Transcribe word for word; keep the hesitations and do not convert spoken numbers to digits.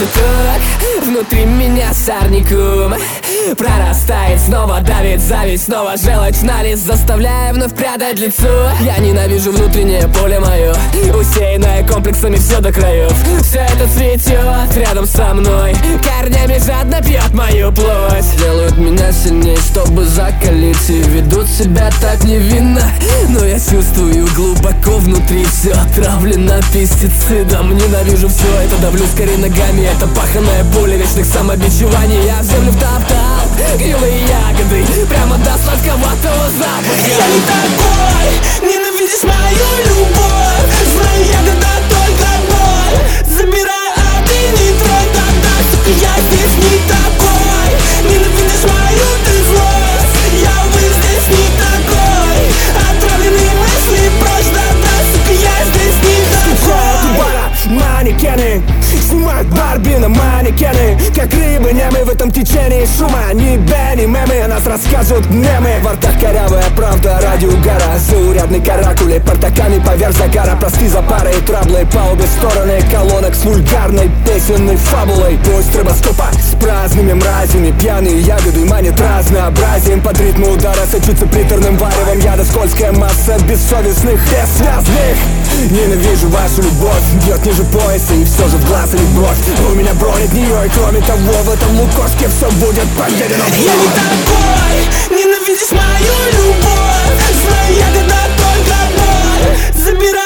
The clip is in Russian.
цветок внутри меня сорняком прорастает, снова давит зависть, снова желчь на лист, заставляя вновь прятать лицо. Я ненавижу внутреннее поле мое, усеянное комплексами все до краев. Все это цветет рядом со мной, корнями жадно пьет мою плоть. Делают меня сильнее, чтобы закалить, и ведут себя так невинно, но я чувствую глубоко внутри все отравлено пестицидом. Ненавижу все это, давлю скорее ногами, это паханая боль вечных самобичеваний. Я в землю втоптал гнилые ягоды прямо до сладковатого запаха. Я не такой, ненавидишь мою любовь, знаю ягода только боль, забирай, а ты не трой, тогда, сука, я здесь не такой. Ненавидишь мою ты злость, я, увы, здесь не такой. Отравленные мысли прочь, тогда, сука, я здесь не такой. Манекены снимают Барби на манекены, как рыбы немы в этом течении шума. Ни Бенни, мемы, о нас рассказывают мемы. В ртах корявая правда ради угара, заурядный каракули портаками поверх загара. Прости за пары и траблы по обе стороны колонок с вульгарной песенной фабулой. Пусть стробоскопа с праздными мразями, пьяные ягоды манят разнообразием. Под ритм удара сочится приторным варевом яда, скользкая масса бессовестных, бессвязных. Ненавижу вашу любовь, бьет ниже пояса и все же в глаз любовь. У меня бронь от нее, и кроме того в этом лукошке все будет поедено. Я не такой, ненавидишь мою любовь, знаю ягода только боль, забирай.